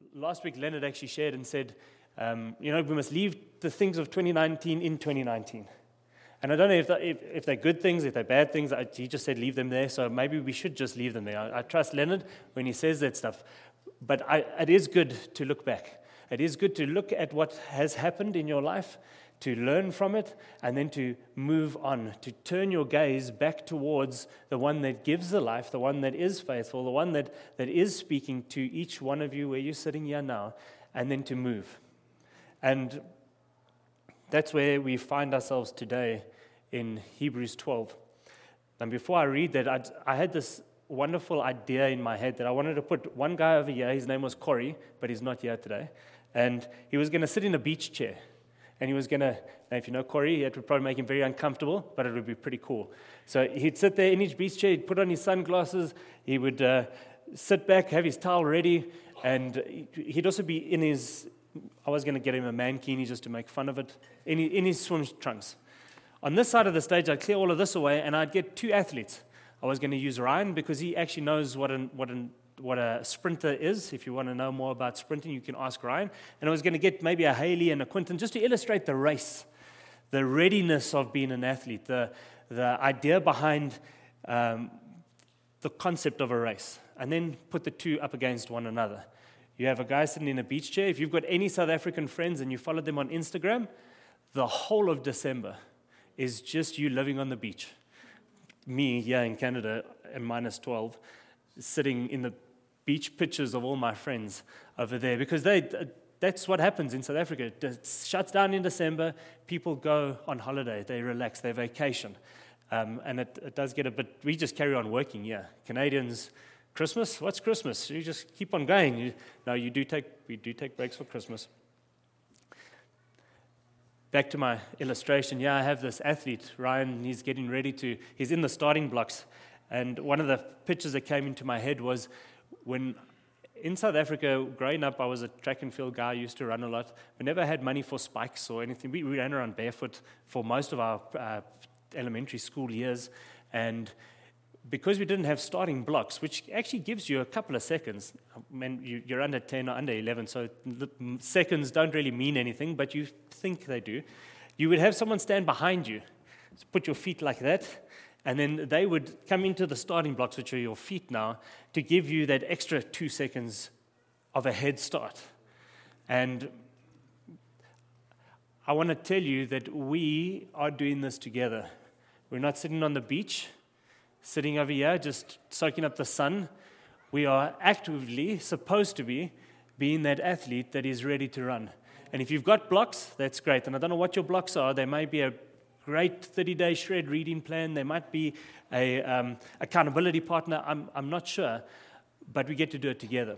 last week Leonard actually shared and said, we must leave the things of 2019 in 2019. And I don't know if they're good things, if they're bad things. He just said leave them there, so maybe we should just leave them there. I trust Leonard when he says that stuff. But it is good to look back. It is good to look at what has happened in your life, to learn from it, and then to move on, to turn your gaze back towards the one that gives the life, the one that is faithful, the one that is speaking to each one of you where you're sitting here now, and then to move. And that's where we find ourselves today in Hebrews 12. And before I read that, I had this wonderful idea in my head that I wanted to put one guy over here. His name was Corey, but he's not here today. And he was going to sit in a beach chair. And he was going to, if you know Corey, it would probably make him very uncomfortable, but it would be pretty cool. So he'd sit there in his beach chair, he'd put on his sunglasses, he would sit back, have his towel ready, and he'd also be in his, I was going to get him a mankini just to make fun of it, in his swim trunks. On this side of the stage, I'd clear all of this away, and I'd get two athletes. I was going to use Ryan because he actually knows what a sprinter is. If you want to know more about sprinting, you can ask Ryan. And I was going to get maybe a Haley and a Quinton just to illustrate the race, the readiness of being an athlete, the idea behind the concept of a race, and then put the two up against one another. You have a guy sitting in a beach chair. If you've got any South African friends and you follow them on Instagram, the whole of December is just you living on the beach. Me here in Canada at minus 12, sitting in the beach pictures of all my friends over there, because that's what happens in South Africa. It shuts down in December. People go on holiday. They relax. They vacation. And it does get a bit, we just carry on working, yeah. Canadians, Christmas? What's Christmas? You just keep on going. We do take breaks for Christmas. Back to my illustration, I have this athlete, Ryan, he's getting ready he's in the starting blocks. And one of the pictures that came into my head was when in South Africa, growing up, I was a track and field guy, I used to run a lot. We never had money for spikes or anything. We ran around barefoot for most of our elementary school years. And because we didn't have starting blocks, which actually gives you a couple of seconds, you're under 10 or under 11, so the seconds don't really mean anything, but you think they do. You would have someone stand behind you, put your feet like that, and then they would come into the starting blocks, which are your feet now, to give you that extra 2 seconds of a head start. And I want to tell you that we are doing this together. We're not sitting on the beach, sitting over here, just soaking up the sun. We are actively supposed to be being that athlete that is ready to run. And if you've got blocks, that's great. And I don't know what your blocks are. They may be a great 30-day shred reading plan. There might be a accountability partner. I'm not sure, but we get to do it together.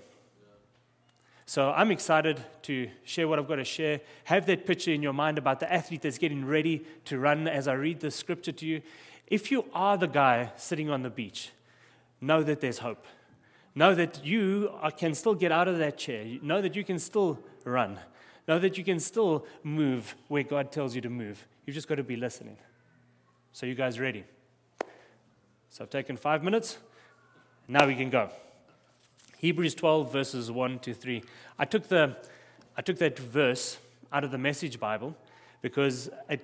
So I'm excited to share what I've got to share. Have that picture in your mind about the athlete that's getting ready to run as I read the scripture to you. If you are the guy sitting on the beach, know that there's hope. Know that you can still get out of that chair. Know that you can still run. Know that you can still move where God tells you to move. You've just got to be listening. So you guys ready? So I've taken 5 minutes. Now we can go. Hebrews 12, verses 1 to 3. I took that verse out of the Message Bible because it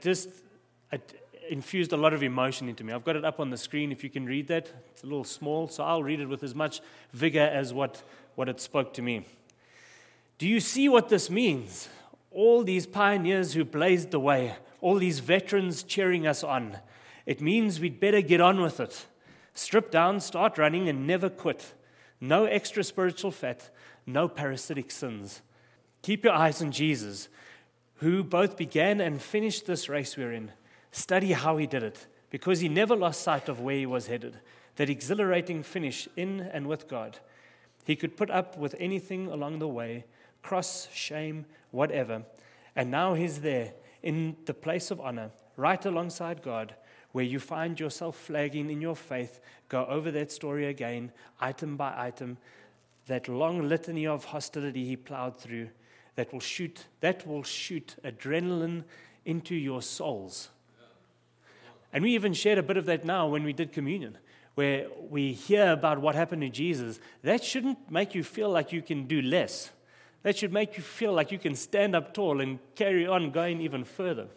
infused a lot of emotion into me. I've got it up on the screen if you can read that. It's a little small, so I'll read it with as much vigor as what it spoke to me. Do you see what this means? All these pioneers who blazed the way, all these veterans cheering us on. It means we'd better get on with it. Strip down, start running, and never quit. No extra spiritual fat, no parasitic sins. Keep your eyes on Jesus, who both began and finished this race we're in. Study how he did it, because he never lost sight of where he was headed, that exhilarating finish in and with God. He could put up with anything along the way, cross, shame, whatever, and now he's there in the place of honor, right alongside God, where you find yourself flagging in your faith. Go over that story again, item by item, that long litany of hostility he plowed through, that will shoot adrenaline into your souls. And we even shared a bit of that now when we did communion, where we hear about what happened to Jesus. That shouldn't make you feel like you can do less. That should make you feel like you can stand up tall and carry on going even further.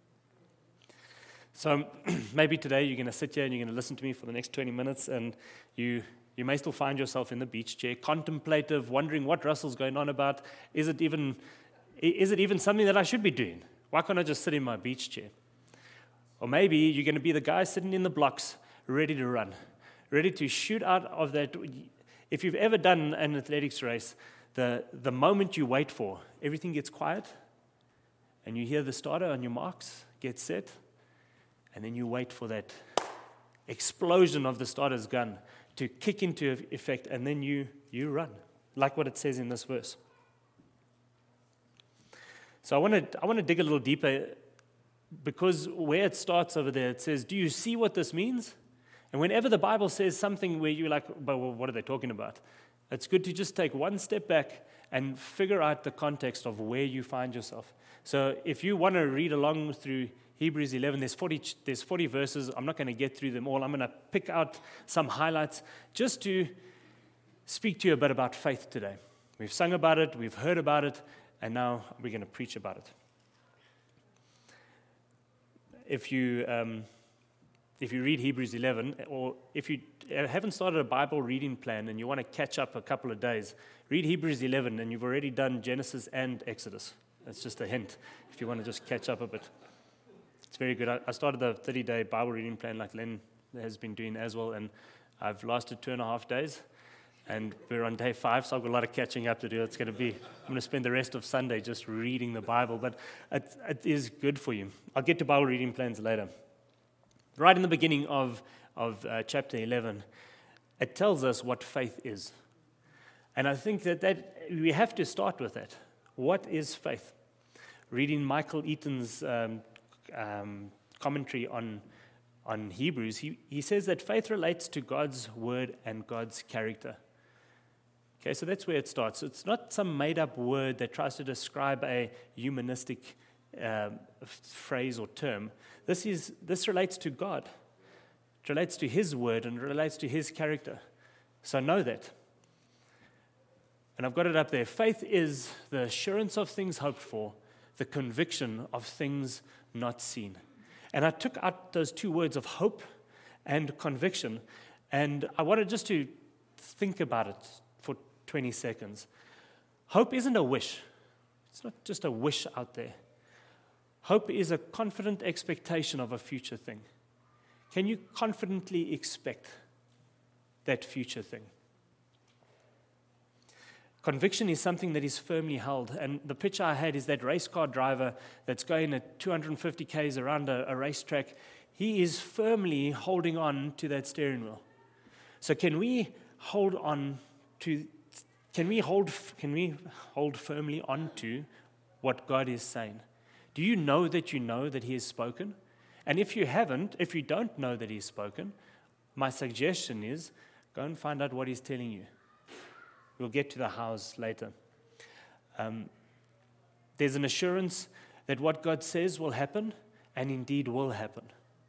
So maybe today you're going to sit here and you're going to listen to me for the next 20 minutes, and you may still find yourself in the beach chair, contemplative, wondering what Russell's going on about. Is it even something that I should be doing? Why can't I just sit in my beach chair? Or maybe you're going to be the guy sitting in the blocks, ready to run, ready to shoot out of that. If you've ever done an athletics race, the moment you wait for, everything gets quiet, and you hear the starter on your marks, get set, and then you wait for that explosion of the starter's gun to kick into effect, and then you run, like what it says in this verse. So I want to dig a little deeper, because where it starts over there, it says, do you see what this means? And whenever the Bible says something where you're like, well, what are they talking about? It's good to just take one step back and figure out the context of where you find yourself. So if you want to read along through Hebrews 11, there's 40 verses. I'm not going to get through them all. I'm going to pick out some highlights just to speak to you a bit about faith today. We've sung about it, we've heard about it, and now we're going to preach about it. If you read Hebrews 11, or if you haven't started a Bible reading plan and you want to catch up a couple of days, read Hebrews 11, and you've already done Genesis and Exodus. That's just a hint if you want to just catch up a bit. It's very good. I started the 30-day Bible reading plan like Len has been doing as well, and I've lasted 2.5 days, and we're on day 5, so I've got a lot of catching up to do. I'm going to spend the rest of Sunday just reading the Bible, but it is good for you. I'll get to Bible reading plans later. Right in the beginning of chapter 11, it tells us what faith is. And I think that we have to start with that. What is faith? Reading Michael Eaton's commentary on Hebrews, he says that faith relates to God's word and God's character. Okay, so that's where it starts. It's not some made-up word that tries to describe a humanistic phrase or term. This relates to God. It relates to His word and relates to His character. So know that. And I've got it up there. Faith is the assurance of things hoped for, the conviction of things not seen. And I took out those two words of hope and conviction, and I wanted just to think about it for 20 seconds. Hope isn't a wish. It's not just a wish out there. Hope is a confident expectation of a future thing. Can you confidently expect that future thing? Conviction is something that is firmly held. And the picture I had is that race car driver that's going at 250 k's around a racetrack. He is firmly holding on to that steering wheel. So can we hold firmly onto what God is saying? Do you know that He has spoken? And if you don't know that He's spoken, my suggestion is go and find out what He's telling you. We'll get to the hows later. There's an assurance that what God says will happen, and indeed will happen.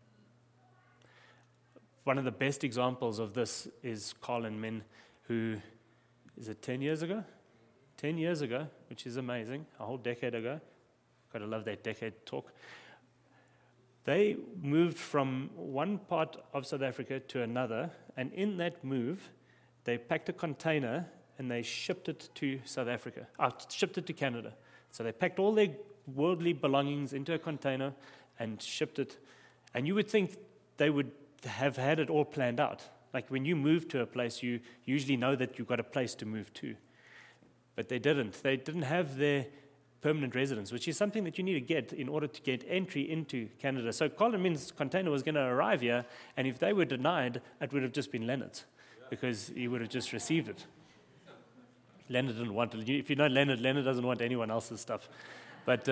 One of the best examples of this is Colin Min, who, is it 10 years ago? 10 years ago, which is amazing, a whole decade ago. Got to love that decade talk. They moved from one part of South Africa to another, and in that move, they packed a container and they shipped it to South Africa, shipped it to Canada. So they packed all their worldly belongings into a container and shipped it. And you would think they would have had it all planned out. Like when you move to a place, you usually know that you've got a place to move to. But they didn't. They didn't have their permanent residence, which is something that you need to get in order to get entry into Canada. So Colin Min's container was going to arrive here, and if they were denied, it would have just been Leonard's, because he would have just received it. Leonard didn't want it. If you know Leonard doesn't want anyone else's stuff. But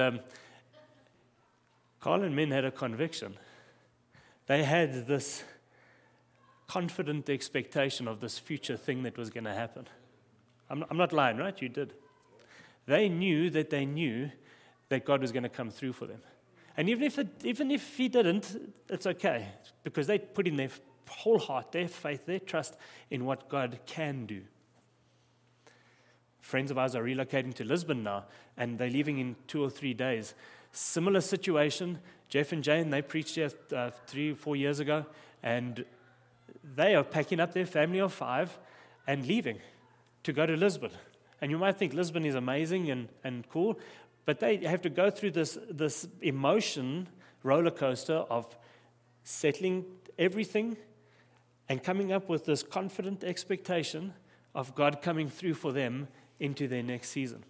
Colin Min had a conviction. They had this confident expectation of this future thing that was going to happen. I'm not lying, right? You did. They knew that God was going to come through for them. And even if He didn't, it's okay, because they put in their whole heart, their faith, their trust in what God can do. Friends of ours are relocating to Lisbon now, and they're leaving in 2 or 3 days. Similar situation. Jeff and Jane, they preached here 3 or 4 years ago, and they are packing up their family of 5 and leaving to go to Lisbon. And you might think Lisbon is amazing and cool, but they have to go through this emotion roller coaster of settling everything and coming up with this confident expectation of God coming through for them into their next season.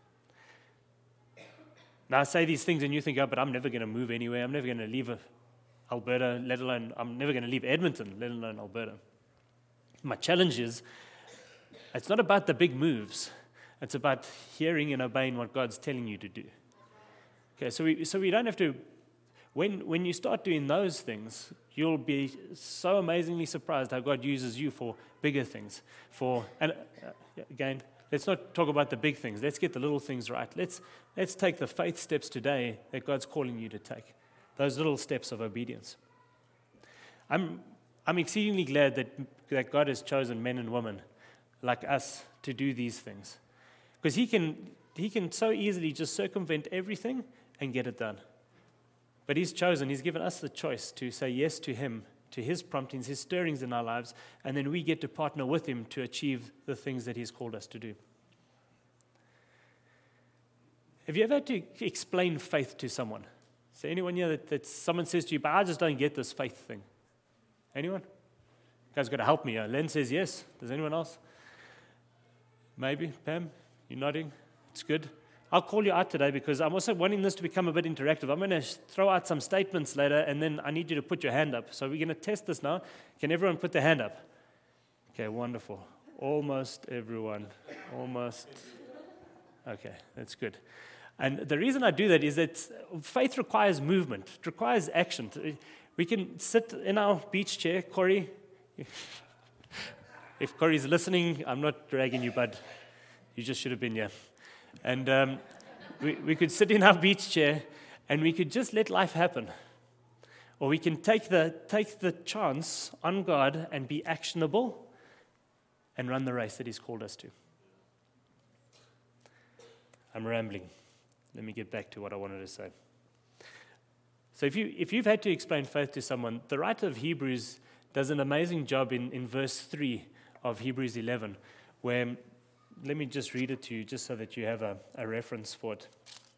Now, I say these things and you think, oh, but I'm never going to move anywhere. I'm never going to leave Alberta, let alone, I'm never going to leave Edmonton, let alone Alberta. My challenge is, it's not about the big moves. It's about hearing and obeying what God's telling you to do. Okay, so we don't have to, when you start doing those things, you'll be so amazingly surprised how God uses you for bigger things. Again, let's not talk about the big things. Let's get the little things right. Let's take the faith steps today that God's calling you to take. Those little steps of obedience. I'm exceedingly glad that God has chosen men and women like us to do these things. Because he can so easily just circumvent everything and get it done. But he's given us the choice to say yes to him, to his promptings, his stirrings in our lives, and then we get to partner with him to achieve the things that he's called us to do. Have you ever had to explain faith to someone? Is there anyone here that someone says to you, but I just don't get this faith thing? Anyone? You guys got to help me. Len says yes. Does anyone else? Maybe. Pam, you're nodding. It's good. I'll call you out today because I'm also wanting this to become a bit interactive. I'm going to throw out some statements later, and then I need you to put your hand up. So we're going to test this now. Can everyone put their hand up? Okay, wonderful. Almost everyone. Almost. Okay, that's good. And the reason I do that is that faith requires movement. It requires action. We can sit in our beach chair. Corey, if Corey's listening, I'm not dragging you, bud. You just should have been here. And we could sit in our beach chair and we could just let life happen. Or we can take the chance on God and be actionable and run the race that he's called us to. I'm rambling. Let me get back to what I wanted to say. So if you've had to explain faith to someone, the writer of Hebrews does an amazing job in verse 3 of Hebrews 11, where, let me just read it to you just so that you have a reference for it.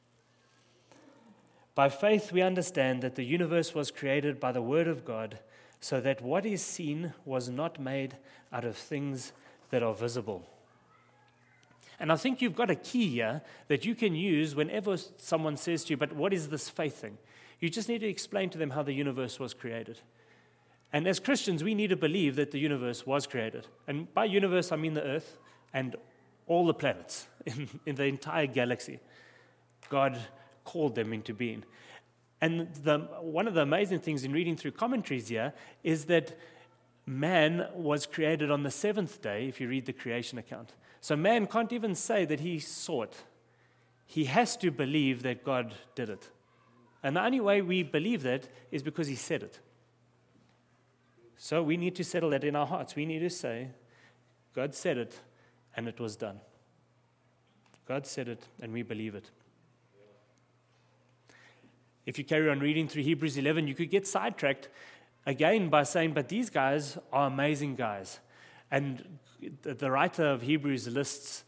By faith we understand that the universe was created by the word of God, so that what is seen was not made out of things that are visible. And I think you've got a key here that you can use whenever someone says to you, but what is this faith thing? You just need to explain to them how the universe was created. And as Christians, we need to believe that the universe was created. And by universe, I mean the earth and all the planets in the entire galaxy. God called them into being. And one of the amazing things in reading through commentaries here is that man was created on the 7th day, if you read the creation account. So man can't even say that he saw it. He has to believe that God did it. And the only way we believe that is because he said it. So we need to settle that in our hearts. We need to say, God said it, and it was done. God said it, and we believe it. If you carry on reading through Hebrews 11, you could get sidetracked again by saying, but these guys are amazing guys. And the writer of Hebrews lists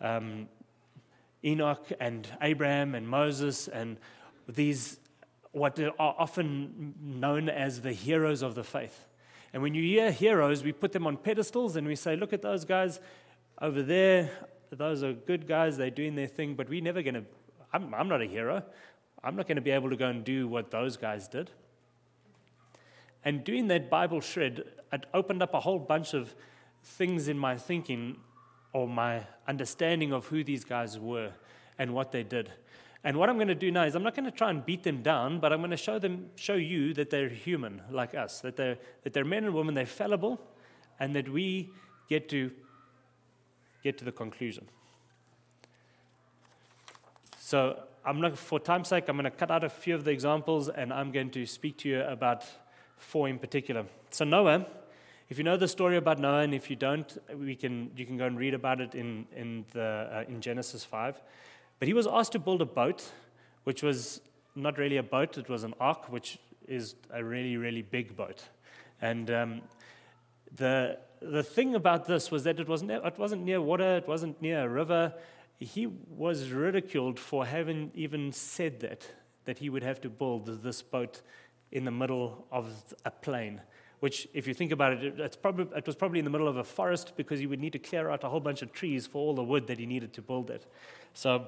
Enoch and Abraham and Moses and these, what are often known as the heroes of the faith. And when you hear heroes, we put them on pedestals and we say, look at those guys over there. Those are good guys. They're doing their thing. But we're never going to, I'm not a hero. I'm not going to be able to go and do what those guys did. And doing that Bible shred, it opened up a whole bunch of things in my thinking or my understanding of who these guys were and what they did. And what I'm going to do now is I'm not going to try and beat them down, but I'm going to show you that they're human like us, that they're men and women, they're fallible, and that we get to the conclusion. So for time's sake, I'm going to cut out a few of the examples, and I'm going to speak to you about 4 in particular. So Noah, If you know the story about Noah, and if you don't, you can go and read about it in Genesis 5. But he was asked to build a boat, which was not really a boat, it was an ark, which is a really, really big boat. And the thing about this was that it wasn't near water, it wasn't near a river. He was ridiculed for having even said that he would have to build this boat in the middle of a plain, which, if you think about it, it was probably in the middle of a forest, because he would need to clear out a whole bunch of trees for all the wood that he needed to build it. So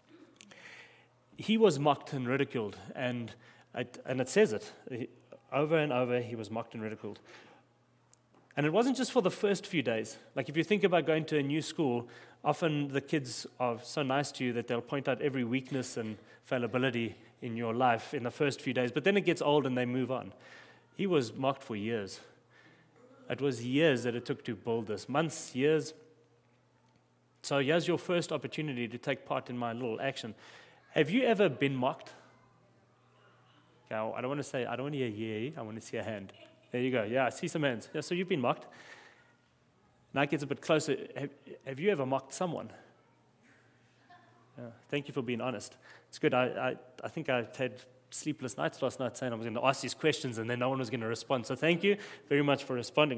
he was mocked and ridiculed, and it says it. Over and over, he was mocked and ridiculed. And it wasn't just for the first few days. Like, if you think about going to a new school, often the kids are so nice to you that they'll point out every weakness and fallibility in your life in the first few days. But then it gets old and they move on. He was mocked for years. It was years that it took to build this. Months, years. So here's your first opportunity to take part in my little action. Have you ever been mocked? Okay, I don't want to hear yeah, I want to see a hand. There you go. Yeah, I see some hands. Yeah, so you've been mocked. Now it gets a bit closer. Have you ever mocked someone? Yeah, thank you for being honest. It's good. I think I had sleepless nights last night saying I was going to ask these questions and then no one was going to respond. So thank you very much for responding.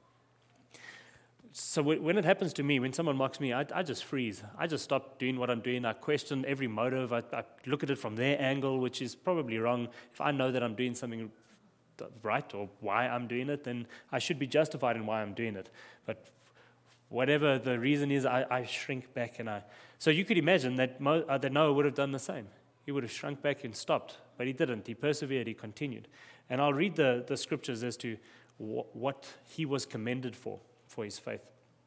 So when it happens to me, when someone mocks me, I just freeze. I just stop doing what I'm doing. I question every motive. I look at it from their angle, which is probably wrong. If I know that I'm doing something right or why I'm doing it, then I should be justified in why I'm doing it. But whatever the reason is, I shrink back. So you could imagine that Noah would have done the same. He would have shrunk back and stopped, but he didn't. He persevered, he continued. And I'll read the scriptures as to what he was commended for his faith.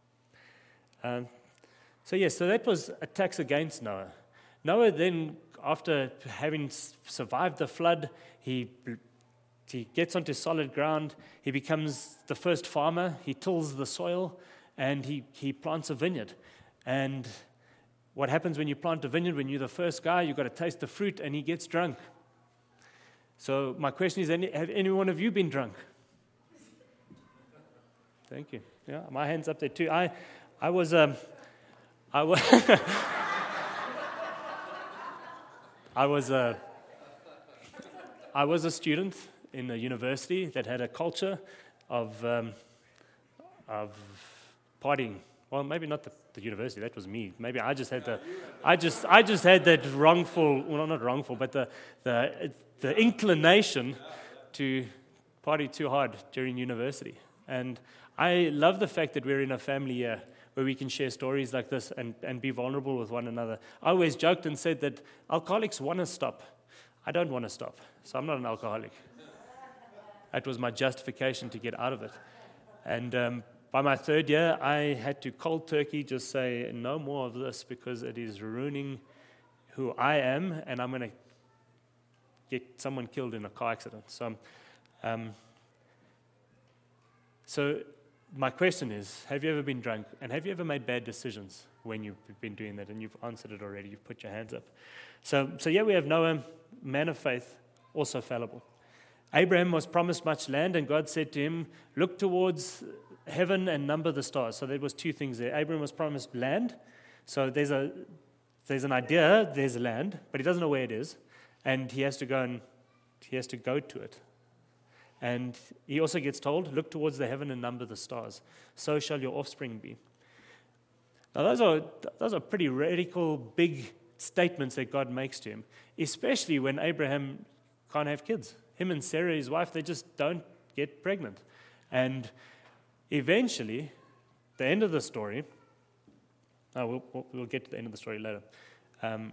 So that was attacks against Noah. Noah then, after having survived the flood, he gets onto solid ground. He becomes the first farmer. He tills the soil, and he plants a vineyard. And what happens when you plant a vineyard? When you're the first guy, you've got to taste the fruit, and he gets drunk. So my question is, have any one of you been drunk? Thank you. Yeah, my hand's up there too. I was a student in a university that had a culture of partying. Well, maybe not the university. That was me. Maybe I just had I just had that wrongful. Well, not wrongful, but the inclination to party too hard during university. And I love the fact that we're in a family here where we can share stories like this and be vulnerable with one another. I always joked and said that alcoholics want to stop. I don't want to stop, so I'm not an alcoholic. That was my justification to get out of it. And by my third year, I had to cold turkey just say, no more of this, because it is ruining who I am, and I'm going to get someone killed in a car accident. So my question is, have you ever been drunk? And have you ever made bad decisions when you've been doing that? And you've answered it already. You've put your hands up. So we have Noah, man of faith, also fallible. Abraham was promised much land, and God said to him, look towards heaven and number the stars. So there was two things there. Abraham was promised land. So there's an idea, there's land, but he doesn't know where it is. And he has to go to it. And he also gets told, look towards the heaven and number the stars. So shall your offspring be. Now those are pretty radical, big statements that God makes to him, especially when Abraham can't have kids. Him and Sarah, his wife, they just don't get pregnant. And eventually, the end of the story, we'll get to the end of the story later. And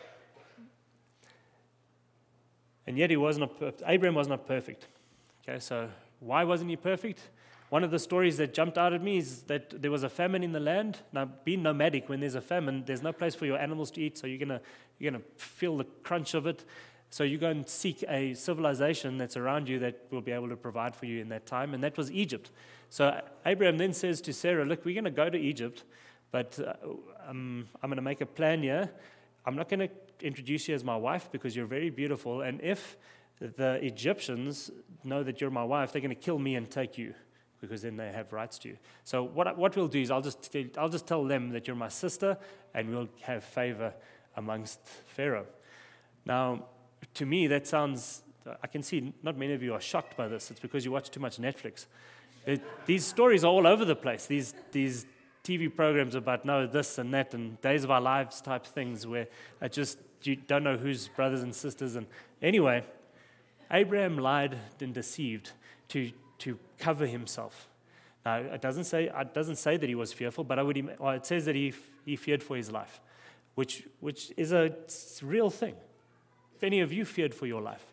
yet Abraham was not perfect. Okay, so why wasn't he perfect? One of the stories that jumped out at me is that there was a famine in the land. Now, being nomadic, when there's a famine, there's no place for your animals to eat, so you're gonna feel the crunch of it. So you go and seek a civilization that's around you that will be able to provide for you in that time, and that was Egypt. So Abraham then says to Sarah, look, we're going to go to Egypt, but I'm going to make a plan here. I'm not going to introduce you as my wife because you're very beautiful, and if the Egyptians know that you're my wife, they're going to kill me and take you because then they have rights to you. So what we'll do is I'll just tell them that you're my sister, and we'll have favor amongst Pharaoh. Now, to me, that sounds, I can see not many of you are shocked by this. It's because you watch too much Netflix. These stories are all over the place. These TV programs about this and that and Days of Our Lives type things where you don't know who's brothers and sisters. And anyway, Abraham lied and deceived to cover himself. Now, it doesn't say that he was fearful, but it says that he feared for his life, which is a real thing. If any of you feared for your life.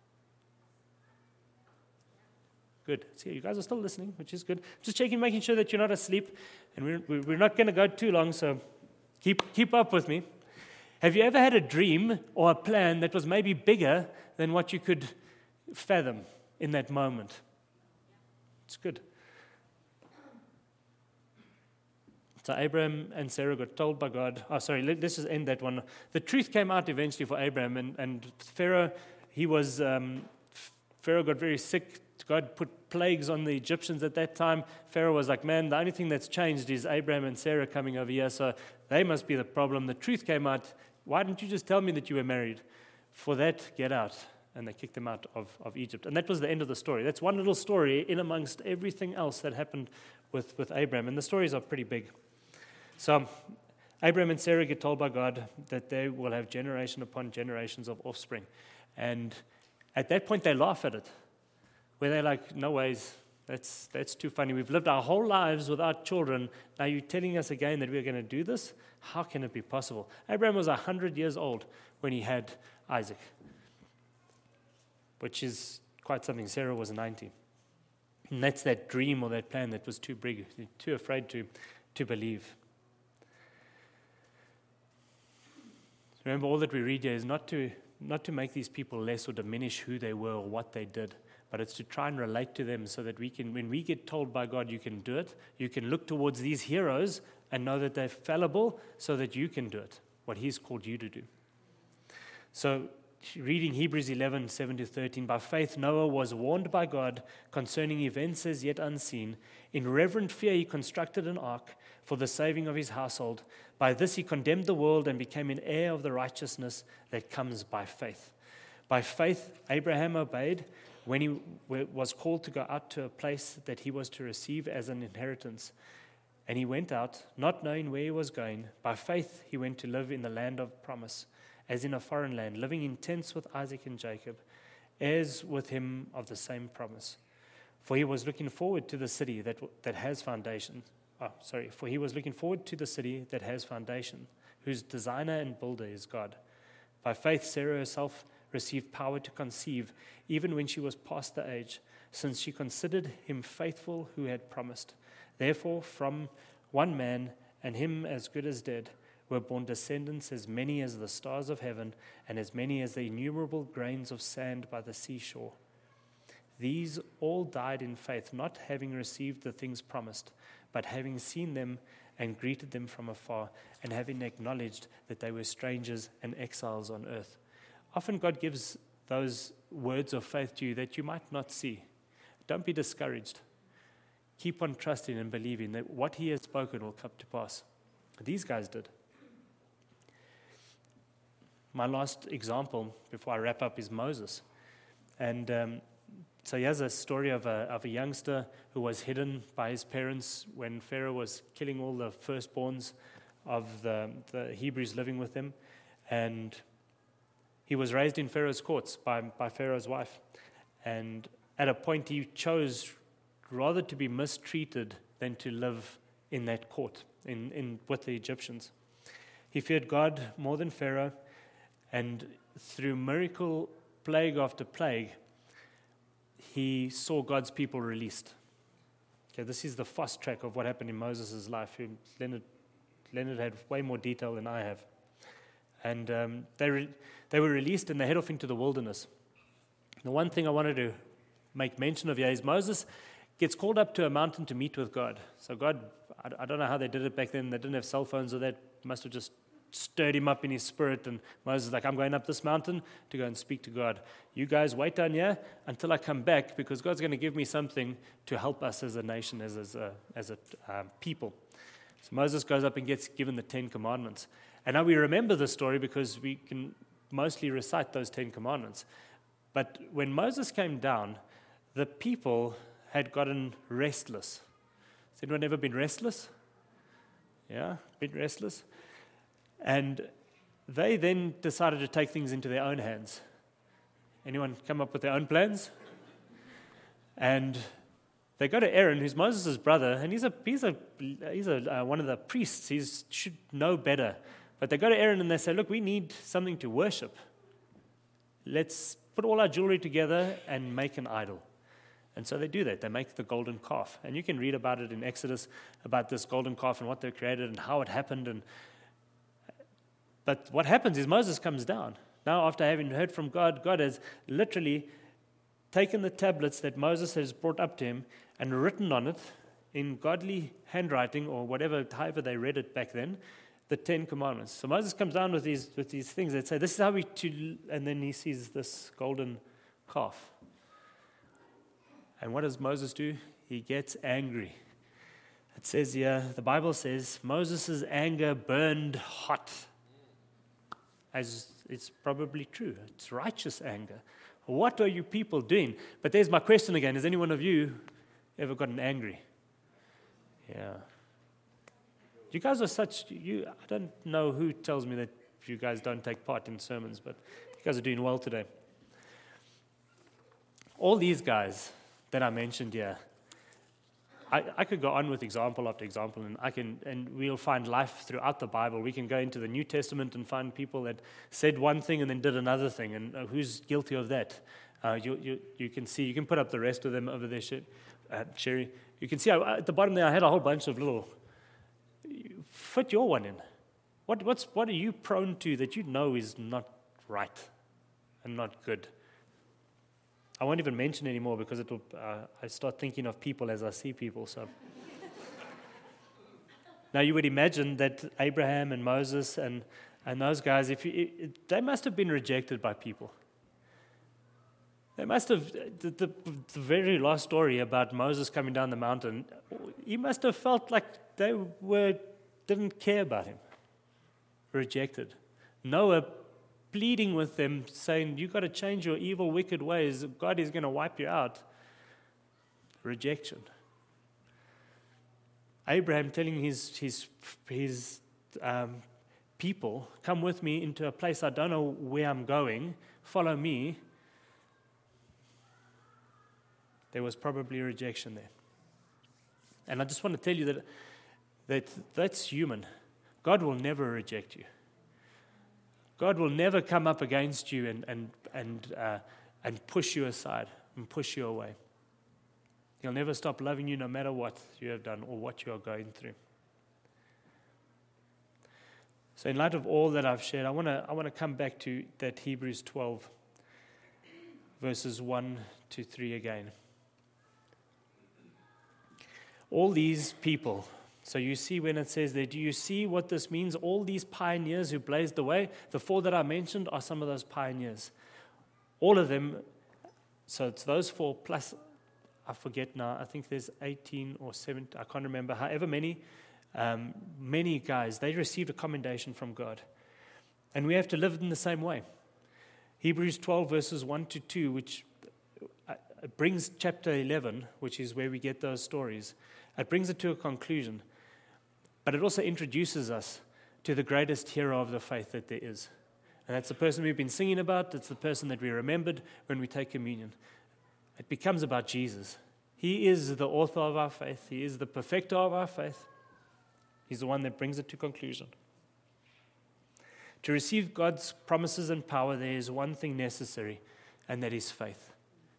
Good. See, you guys are still listening, which is good. Just checking, making sure that you're not asleep. And we're not going to go too long, so keep up with me. Have you ever had a dream or a plan that was maybe bigger than what you could fathom in that moment? It's good. So Abraham and Sarah got told by God, let's just end that one. The truth came out eventually for Abraham, and Pharaoh, Pharaoh got very sick. God put plagues on the Egyptians at that time. Pharaoh was like, man, the only thing that's changed is Abraham and Sarah coming over here, so they must be the problem. The truth came out. Why didn't you just tell me that you were married? For that, get out. And they kicked them out of Egypt. And that was the end of the story. That's one little story in amongst everything else that happened with Abraham. And the stories are pretty big. So Abraham and Sarah get told by God that they will have generation upon generations of offspring. And at that point, they laugh at it. Where they're like, no ways, that's too funny. We've lived our whole lives without children. Now you're telling us again that we're going to do this? How can it be possible? Abraham was 100 years old when he had Isaac, which is quite something. Sarah was 90. And that's that dream or that plan that was too big, too afraid to believe. Remember, all that we read here is not to make these people less or diminish who they were or what they did, but it's to try and relate to them so that we can, when we get told by God you can do it, you can look towards these heroes and know that they're fallible so that you can do it, what He's called you to do. So, reading Hebrews 11, 7-13, by faith Noah was warned by God concerning events as yet unseen. In reverent fear he constructed an ark for the saving of his household. By this he condemned the world and became an heir of the righteousness that comes by faith. By faith Abraham obeyed when he was called to go out to a place that he was to receive as an inheritance. And he went out, not knowing where he was going. By faith he went to live in the land of promise, as in a foreign land, living in tents with Isaac and Jacob, heirs with him of the same promise. For he was looking forward to the city that has foundation. For he was looking forward to the city that has foundation, whose designer and builder is God. By faith, Sarah herself received power to conceive, even when she was past the age, since she considered him faithful who had promised. Therefore, from one man, and him as good as dead, were born descendants as many as the stars of heaven, and as many as the innumerable grains of sand by the seashore. These all died in faith, not having received the things promised, but having seen them and greeted them from afar, and having acknowledged that they were strangers and exiles on earth. Often God gives those words of faith to you that you might not see. Don't be discouraged. Keep on trusting and believing that what He has spoken will come to pass. These guys did. My last example before I wrap up is Moses. And so here's a story of a youngster who was hidden by his parents when Pharaoh was killing all the firstborns of the Hebrews living with him. And he was raised in Pharaoh's courts by Pharaoh's wife. And at a point he chose rather to be mistreated than to live in that court with the Egyptians. He feared God more than Pharaoh, and through miracle, plague after plague, he saw God's people released. Okay, this is the fast track of what happened in Moses' life. Leonard had way more detail than I have. And they were released and they head off into the wilderness. The one thing I wanted to make mention of here is Moses gets called up to a mountain to meet with God. So God, I don't know how they did it back then. They didn't have cell phones, or that must have just stirred him up in his spirit, and Moses was like, I'm going up this mountain to go and speak to God. You guys wait down here until I come back, because God's going to give me something to help us as a nation, as a people. So Moses goes up and gets given the 10 Commandments. And now we remember the story because we can mostly recite those 10 Commandments. But when Moses came down, the people had gotten restless. Has anyone ever been restless? Yeah, been restless? And they then decided to take things into their own hands. Anyone come up with their own plans? And they go to Aaron, who's Moses' brother, and he's one of the priests. He should know better. But they go to Aaron and they say, look, we need something to worship. Let's put all our jewelry together and make an idol. And so they do that. They make the golden calf. And you can read about it in Exodus, about this golden calf and what they created and how it happened. But what happens is Moses comes down. Now, after having heard from God, God has literally taken the tablets that Moses has brought up to him and written on it in godly handwriting, or however they read it back then, the 10 Commandments. So Moses comes down with these things that say, this is how and then he sees this golden calf. And what does Moses do? He gets angry. It says here, the Bible says, Moses' anger burned hot. As it's probably true. It's righteous anger. What are you people doing? But there's my question again. Has any one of you ever gotten angry? Yeah. You guys are I don't know who tells me that you guys don't take part in sermons, but you guys are doing well today. All these guys that I mentioned here, I could go on with example after example, and we'll find life throughout the Bible. We can go into the New Testament and find people that said one thing and then did another thing, and who's guilty of that? You can see. You can put up the rest of them over there, Sherry. You can see at the bottom there, I had a whole bunch of little. Fit your one in. What are you prone to that you know is not right and not good? I won't even mention anymore because I start thinking of people as I see people. So now you would imagine that Abraham and Moses and those guys, they must have been rejected by people. They must have, the very last story about Moses coming down the mountain, he must have felt like they didn't care about him. Rejected. Noah pleading with them, saying, you've got to change your evil, wicked ways. God is going to wipe you out. Rejection. Abraham telling his people, come with me into a place I don't know where I'm going. Follow me. There was probably rejection there. And I just want to tell you that's human. God will never reject you. God will never come up against you and push you aside and push you away. He'll never stop loving you no matter what you have done or what you are going through. So in light of all that I've shared, I want to come back to that Hebrews 12, verses 1 to 3 again. All these people. So you see when it says there, do you see what this means? All these pioneers who blazed the way, the 4 that I mentioned are some of those pioneers. All of them, so it's those 4 plus, I forget now, I think there's 18 or 17, I can't remember, however many guys, they received a commendation from God. And we have to live in the same way. Hebrews 12 verses 1 to 2, which brings chapter 11, which is where we get those stories. It brings it to a conclusion. But it also introduces us to the greatest hero of the faith that there is. And that's the person we've been singing about. It's the person that we remembered when we take communion. It becomes about Jesus. He is the author of our faith. He is the perfecter of our faith. He's the one that brings it to conclusion. To receive God's promises and power, there is one thing necessary, and that is faith.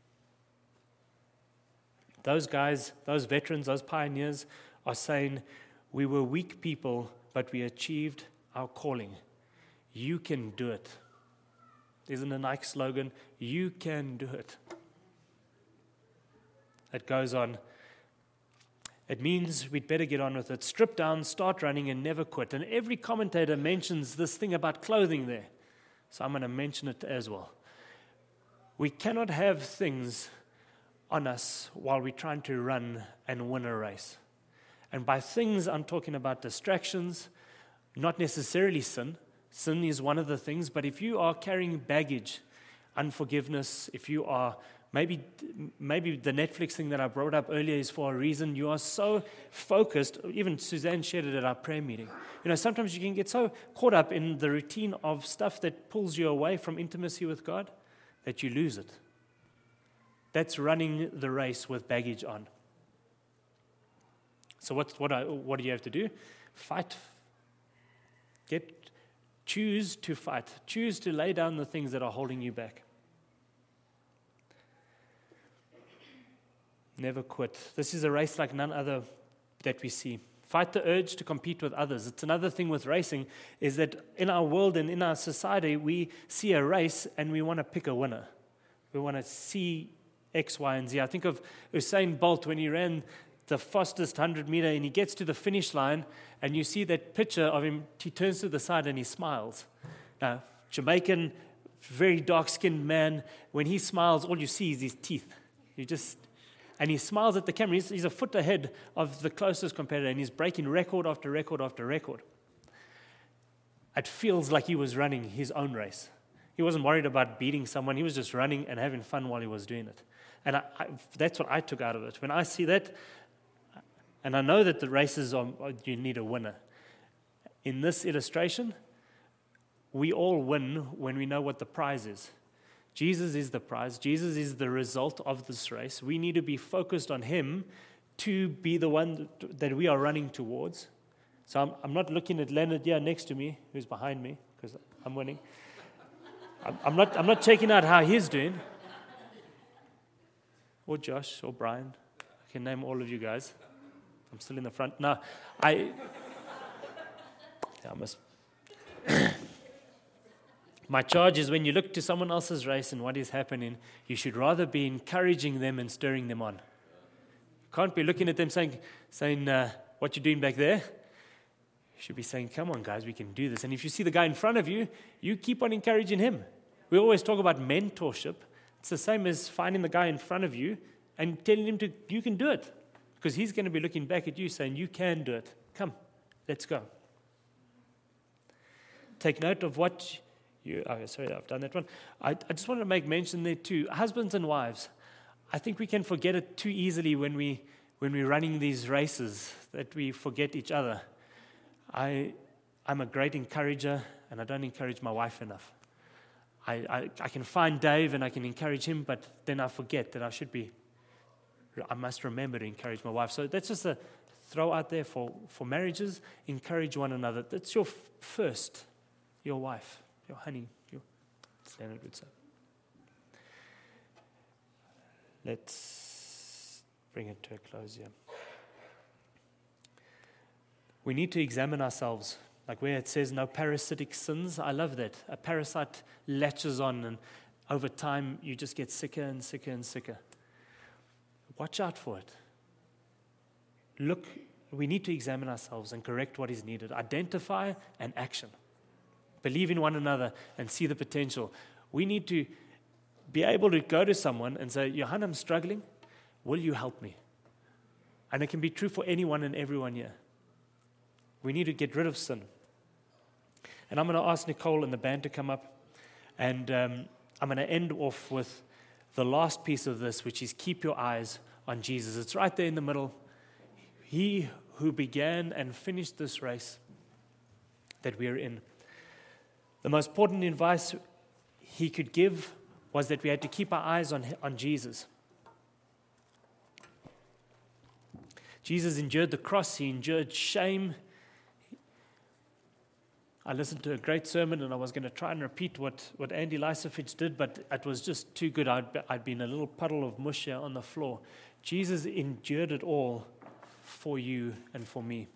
Those guys, those veterans, those pioneers are saying, we were weak people, but we achieved our calling. You can do it. Isn't a Nike slogan? You can do it. It goes on. It means we'd better get on with it. Strip down, start running, and never quit. And every commentator mentions this thing about clothing there. So I'm going to mention it as well. We cannot have things on us while we're trying to run and win a race. And by things, I'm talking about distractions, not necessarily sin. Sin is one of the things, but if you are carrying baggage, unforgiveness, if you are maybe the Netflix thing that I brought up earlier is for a reason. You are so focused, even Suzanne shared it at our prayer meeting. Sometimes you can get so caught up in the routine of stuff that pulls you away from intimacy with God that you lose it. That's running the race with baggage on. So what do you have to do? Fight. Choose to fight. Choose to lay down the things that are holding you back. Never quit. This is a race like none other that we see. Fight the urge to compete with others. It's another thing with racing, is that in our world and in our society, we see a race and we want to pick a winner. We want to see X, Y, and Z. I think of Usain Bolt when he ran the fastest 100 meter and he gets to the finish line and you see that picture of him, he turns to the side and he smiles. Now, Jamaican, very dark-skinned man, when he smiles, all you see is his teeth. And he smiles at the camera. He's a foot ahead of the closest competitor, and he's breaking record after record after record. It feels like he was running his own race. He wasn't worried about beating someone. He was just running and having fun while he was doing it. And that's what I took out of it. When I see that, and I know that the races you need a winner. In this illustration, we all win when we know what the prize is. Jesus is the prize. Jesus is the result of this race. We need to be focused on Him to be the one that we are running towards. So I'm not looking at Leonard here next to me, who's behind me, because I'm winning. I'm not checking out how he's doing. Or Josh, or Brian. I can name all of you guys. I'm still in the front. No, I must... My charge is when you look to someone else's race and what is happening, you should rather be encouraging them and stirring them on. You can't be looking at them saying, what you doing back there? You should be saying, come on, guys, we can do this. And if you see the guy in front of you, you keep on encouraging him. We always talk about mentorship. It's the same as finding the guy in front of you and telling him you can do it. Because he's going to be looking back at you saying, you can do it. Come, let's go. Take note of what... sorry, I've done that one. I just want to make mention there too. Husbands and wives, I think we can forget it too easily when we're running these races, that we forget each other. I'm a great encourager, and I don't encourage my wife enough. I can find Dave and I can encourage him, but then I forget that I must remember to encourage my wife. So that's just a throw out there for marriages. Encourage one another. That's your first, your wife. Your honey, Leonard would say. Let's bring it to a close here. We need to examine ourselves. Like where it says no parasitic sins, I love that. A parasite latches on and over time you just get sicker and sicker and sicker. Watch out for it. Look, we need to examine ourselves and correct what is needed. Identify and action. Believe in one another and see the potential. We need to be able to go to someone and say, Johan, I'm struggling. Will you help me? And it can be true for anyone and everyone here. We need to get rid of sin. And I'm going to ask Nicole and the band to come up. And I'm going to end off with the last piece of this, which is keep your eyes on Jesus. It's right there in the middle. He who began and finished this race that we're in. The most important advice he could give was that we had to keep our eyes on Jesus. Jesus endured the cross. He endured shame. I listened to a great sermon, and I was going to try and repeat what Andy Lysovich did, but it was just too good. I'd been a little puddle of mush here on the floor. Jesus endured it all for you and for me.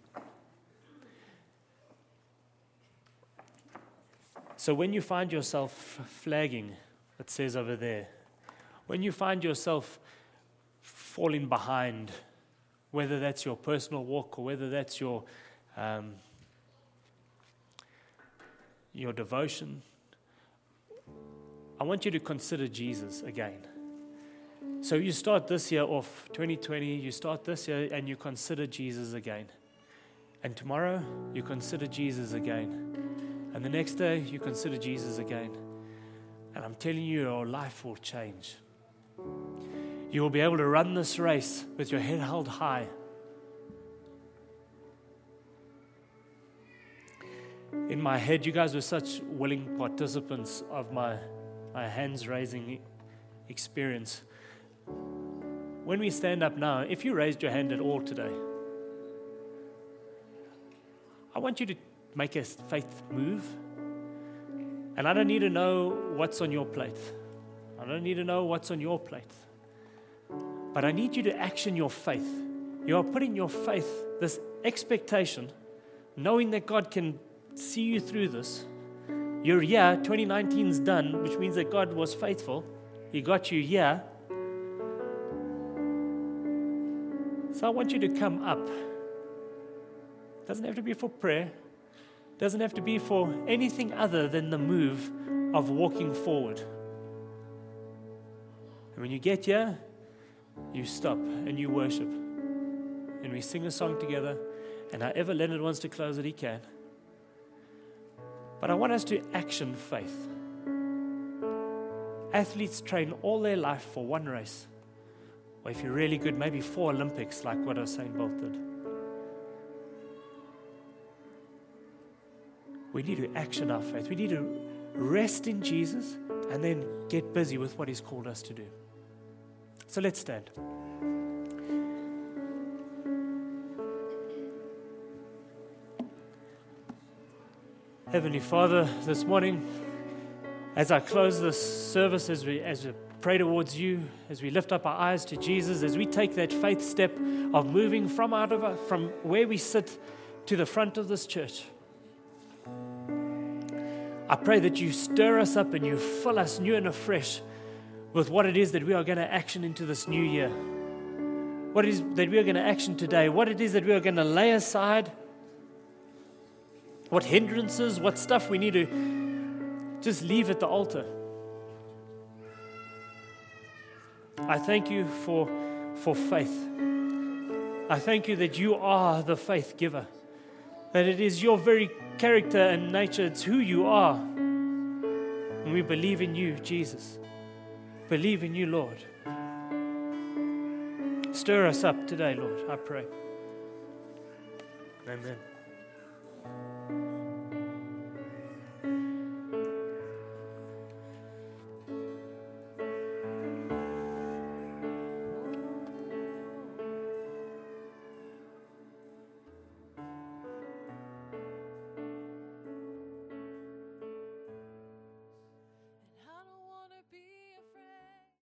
So when you find yourself flagging, it says over there, when you find yourself falling behind, whether that's your personal walk or whether that's your devotion, I want you to consider Jesus again. So you start this year off, 2020, you start this year and you consider Jesus again. And tomorrow, you consider Jesus again. And the next day, you consider Jesus again. And I'm telling you, your life will change. You will be able to run this race with your head held high. In my head, you guys were such willing participants of my hands-raising experience. When we stand up now, if you raised your hand at all today, I want you to make a faith move. And I don't need to know what's on your plate. I don't need to know what's on your plate. But I need you to action your faith. You are putting your faith, this expectation, knowing that God can see you through this. Your year, 2019's done, which means that God was faithful. He got you here. So I want you to come up. It doesn't have to be for prayer. It doesn't have to be for anything other than the move of walking forward. And when you get here, you stop and you worship. And we sing a song together. And however Leonard wants to close it, he can. But I want us to action faith. Athletes train all their life for one race. Or if you're really good, maybe 4 Olympics, like what Usain Bolt did. We need to action our faith. We need to rest in Jesus and then get busy with what He's called us to do. So let's stand. Heavenly Father, this morning, as I close this service, as we pray towards you, as we lift up our eyes to Jesus, as we take that faith step of moving from where we sit to the front of this church, I pray that you stir us up and you fill us new and afresh with what it is that we are going to action into this new year. What it is that we are going to action today. What it is that we are going to lay aside. What hindrances, what stuff we need to just leave at the altar. I thank you for faith. I thank you that you are the faith giver. That it is your very character and nature. It's who you are. And we believe in you, Jesus. Believe in you, Lord. Stir us up today, Lord, I pray. Amen.